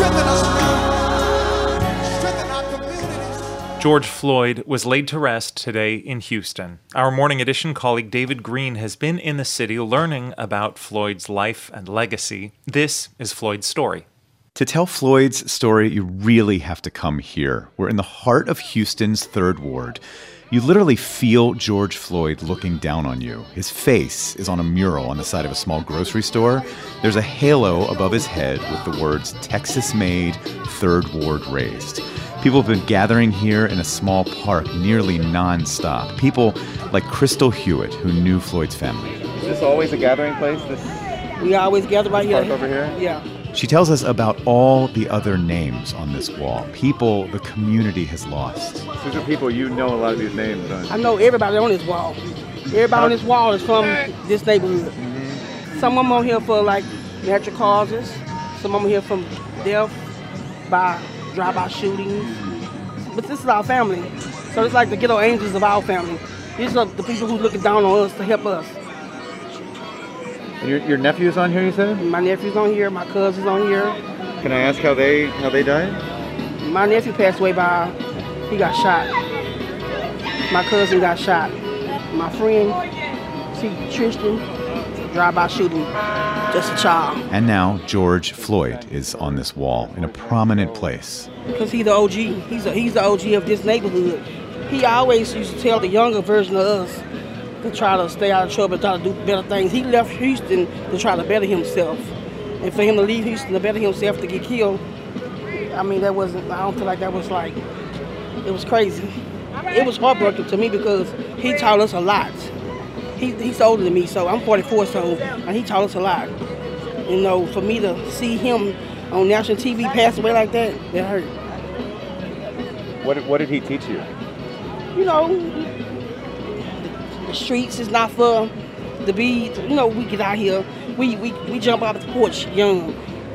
Strengthen us now. Strengthen our communities. George Floyd was laid to rest today in Houston. Our Morning Edition colleague David Green has been in the city learning about Floyd's life and legacy. This is Floyd's story. To tell Floyd's story, you really have to come here. We're in the heart of Houston's 3rd Ward. You literally feel George Floyd looking down on you. His face is on a mural on the side of a small grocery store. There's a halo above his head with the words Texas Made, 3rd Ward Raised. People have been gathering here in a small park nearly nonstop. People like Crystal Hewitt, who knew Floyd's family. Is this always a gathering place? We always gather right here. Park over here? Yeah. She tells us about all the other names on this wall, people the community has lost. These are people you know a lot of these names, don't you? I know everybody on this wall. Everybody on this wall is from this neighborhood. Some of them on here for like natural causes. Some of them here from death by drive-by shootings. But this is our family. So it's like the ghetto angels of our family. These are the people who's looking down on us to help us. Your nephew's on here, you said? My nephew's on here. My cousin's on here. Can I ask how they died? My nephew passed away he got shot. My cousin got shot. My friend, Tristan, drive-by shooting, just a child. And now George Floyd is on this wall in a prominent place. Because he's the OG. He's the OG of this neighborhood. He always used to tell the younger version of us to try to stay out of trouble, try to do better things. He left Houston to try to better himself. And for him to leave Houston to better himself to get killed, I don't feel like that was like, it was crazy. It was heartbreaking to me because he taught us a lot. He's older than me, so I'm 44, and he taught us a lot. You know, for me to see him on national TV pass away like that, that hurt. What did he teach you? You know, the streets is not for the be, we get out here, we jump off the porch young.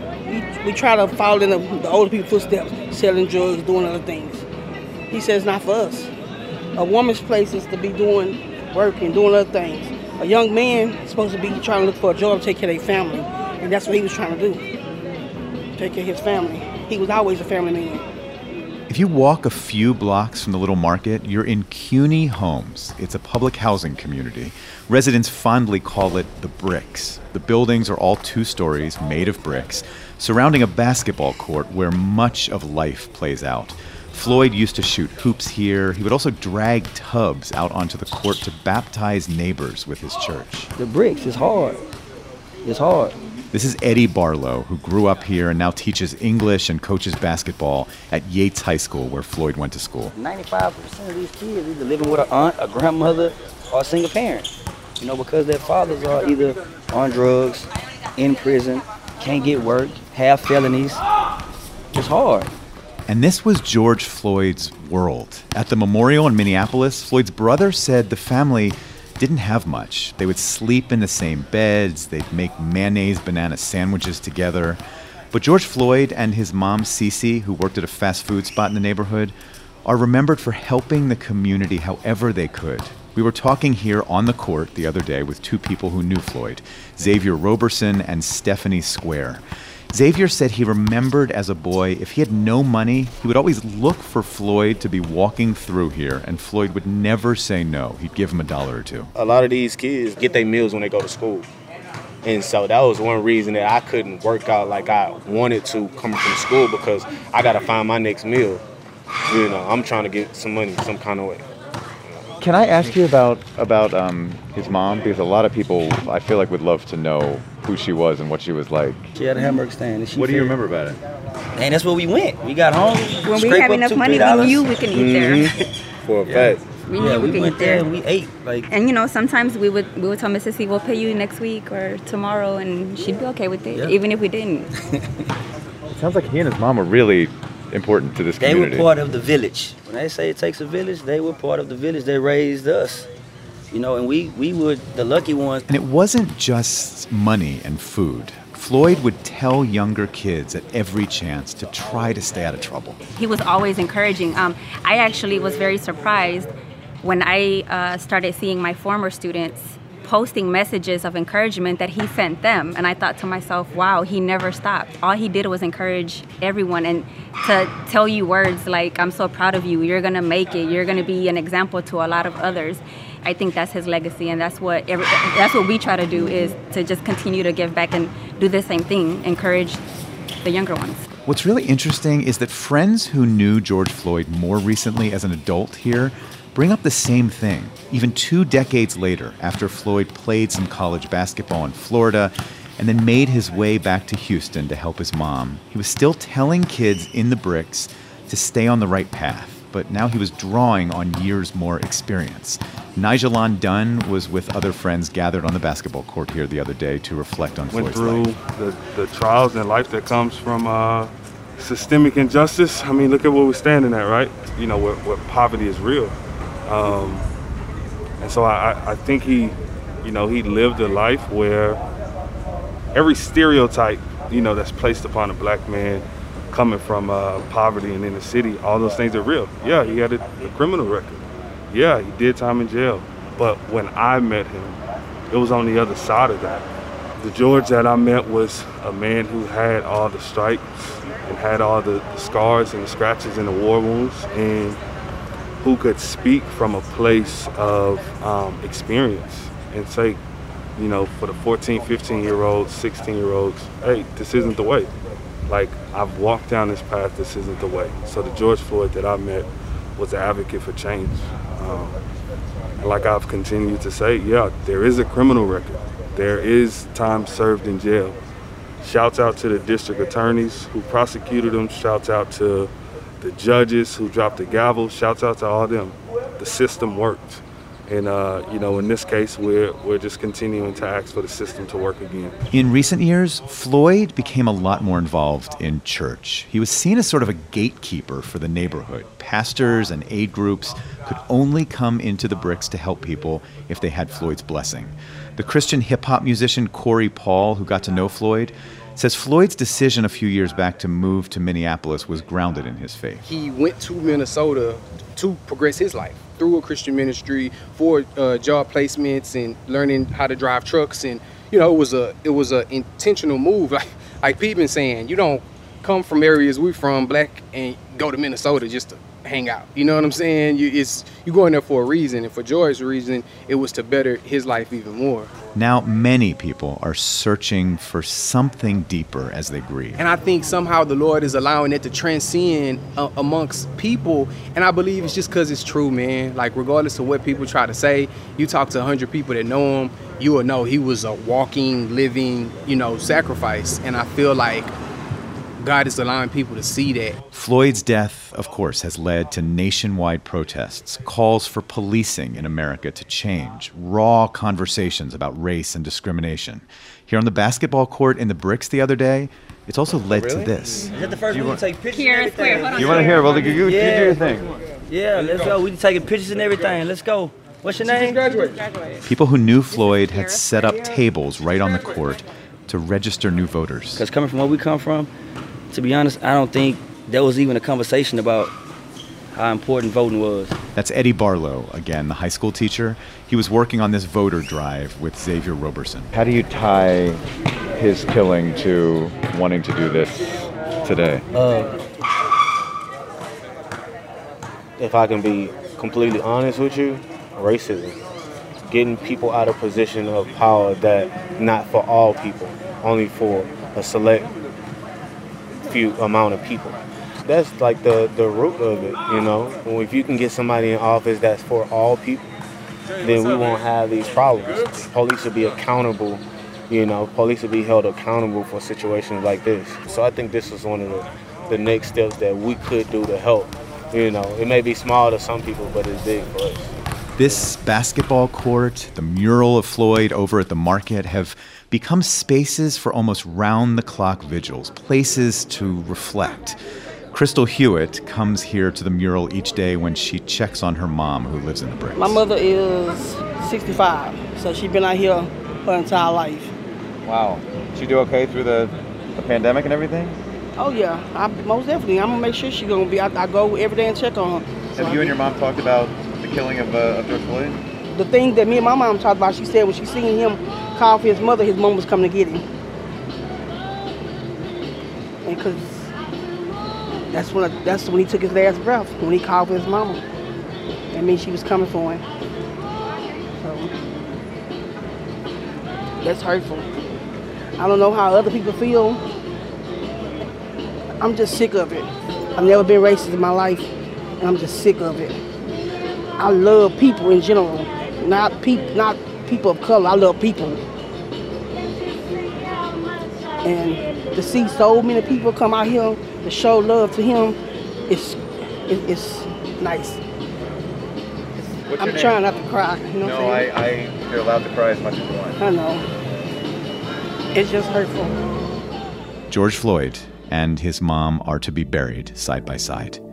We try to follow in the older people's footsteps, selling drugs, doing other things. He says it's not for us. A woman's place is to be doing work and doing other things. A young man is supposed to be trying to look for a job to take care of their family. And that's what he was trying to do. Take care of his family. He was always a family man. If you walk a few blocks from the little market, you're in CUNY Homes. It's a public housing community. Residents fondly call it the Bricks. The buildings are all 2 stories, made of bricks, surrounding a basketball court where much of life plays out. Floyd used to shoot hoops here. He would also drag tubs out onto the court to baptize neighbors with his church. The Bricks is hard. It's hard. This is Eddie Barlow, who grew up here and now teaches English and coaches basketball at Yates High School, where Floyd went to school. 95% of these kids either living with an aunt, a grandmother, or a single parent. Because their fathers are either on drugs, in prison, can't get work, have felonies. It's hard. And this was George Floyd's world. At the memorial in Minneapolis, Floyd's brother said the family didn't have much. They would sleep in the same beds. They'd make mayonnaise banana sandwiches together. But George Floyd and his mom, Cece, who worked at a fast food spot in the neighborhood, are remembered for helping the community however they could. We were talking here on the court the other day with 2 people who knew Floyd, Xavier Roberson and Stephanie Square. Xavier said he remembered as a boy, if he had no money, he would always look for Floyd to be walking through here, and Floyd would never say no. He'd give him $1 or 2. A lot of these kids get their meals when they go to school. And so that was one reason that I couldn't work out like I wanted to coming from school, because I got to find my next meal. I'm trying to get some money some kind of way. Can I ask you about his mom? Because a lot of people, I feel like, would love to know who she was and what she was like. She had a hamburger stand. And what do you remember about it? And that's where we went. We got home. When we have enough money, we knew we can eat there. For a fact. We knew we could went eat there there. and we ate. And sometimes we would tell Mrs. C, we'll pay you next week or tomorrow, and she'd be okay with it, even if we didn't. It sounds like he and his mom were really important to this community. They were part of the village. When they say it takes a village, they were part of the village. They raised us. And we were the lucky ones. And it wasn't just money and food. Floyd would tell younger kids at every chance to try to stay out of trouble. He was always encouraging. I actually was very surprised when I started seeing my former students posting messages of encouragement that he sent them. And I thought to myself, wow, he never stopped. All he did was encourage everyone and to tell you words like, I'm so proud of you, you're gonna make it, you're gonna be an example to a lot of others. I think that's his legacy, and that's what we try to do, is to just continue to give back and do the same thing, encourage the younger ones. What's really interesting is that friends who knew George Floyd more recently as an adult here bring up the same thing. Even 2 decades later, after Floyd played some college basketball in Florida and then made his way back to Houston to help his mom, he was still telling kids in the bricks to stay on the right path. But now he was drawing on years more experience. Nigelon Dunn was with other friends gathered on the basketball court here the other day to reflect on Floyd's life. Went through the trials in life that comes from systemic injustice. I mean, look at where we're standing at, right? You know, where poverty is real. And so I think he lived a life where every stereotype, that's placed upon a black man coming from poverty and in the city, all those things are real. Yeah, he had a criminal record. Yeah, he did time in jail. But when I met him, it was on the other side of that. The George that I met was a man who had all the stripes and had all the scars and the scratches and the war wounds, and who could speak from a place of experience and say, for the 14, 15-year-olds, 16-year-olds, hey, this isn't the way. Like, I've walked down this path, this isn't the way. So the George Floyd that I met was an advocate for change. And like I've continued to say, yeah, there is a criminal record. There is time served in jail. Shouts out to the district attorneys who prosecuted him. Shouts out to the judges who dropped the gavel. Shouts out to all them. The system worked. And, in this case, we're just continuing to ask for the system to work again. In recent years, Floyd became a lot more involved in church. He was seen as sort of a gatekeeper for the neighborhood. Pastors and aid groups could only come into the bricks to help people if they had Floyd's blessing. The Christian hip-hop musician Corey Paul, who got to know Floyd, says Floyd's decision a few years back to move to Minneapolis was grounded in his faith. He went to Minnesota to progress his life through a Christian ministry for job placements and learning how to drive trucks. And, it was a intentional move. Like Pete been saying, you don't come from areas we from, black, and go to Minnesota just to hang out. You know what I'm saying? You're going there for a reason, and for George's reason, it was to better his life even more. Now many people are searching for something deeper as they grieve. And I think somehow the Lord is allowing it to transcend amongst people, and I believe it's just because it's true, man. Like, regardless of what people try to say, you talk to 100 people that know him, you will know he was a walking, living, sacrifice. And I feel like God is allowing people to see that. Floyd's death, of course, has led to nationwide protests, calls for policing in America to change, raw conversations about race and discrimination. Here on the basketball court in the bricks the other day, it's also led to this. Is that the first one to take pictures? Here, it's clear. Hold on. You want to hear? Well, you do your thing. Yeah, let's go. We taking pictures and everything. Let's go. What's your name? People who knew Floyd had set up tables right on the court to register new voters. Because coming from where we come from, to be honest, I don't think there was even a conversation about how important voting was. That's Eddie Barlow, again, the high school teacher. He was working on this voter drive with Xavier Roberson. How do you tie his killing to wanting to do this today? If I can be completely honest with you, racism. Getting people out of position of power that not for all people, only for a select few amount of people. That's like the root of it, If you can get somebody in office that's for all people, then we won't have these problems. Police will be accountable, police will be held accountable for situations like this. So I think this is one of the next steps that we could do to help. It may be small to some people, but it's big for us. This basketball court, the mural of Floyd over at the market have become spaces for almost round-the-clock vigils, places to reflect. Crystal Hewitt comes here to the mural each day when she checks on her mom, who lives in the bricks. My mother is 65, so she's been out here her entire life. Wow. She do okay through the pandemic and everything? Oh, yeah. Most definitely. I'm going to make sure she's going to be. I go every day and check on her. Have you and your mom talked about the killing of George Floyd? the thing that me and my mom talked about, she said when she seen him call for his mom was coming to get him. And because that's when he took his last breath, when he called for his mama. That means she was coming for him. So that's hurtful. I don't know how other people feel. I'm just sick of it. I've never been racist in my life, and I'm just sick of it. I love people in general, not people of color. I love people. And to see so many people come out here to show love to him, it's nice. I'm trying not to cry. You know what I'm saying? you're allowed to cry as much as you want. I know. It's just hurtful. George Floyd and his mom are to be buried side by side.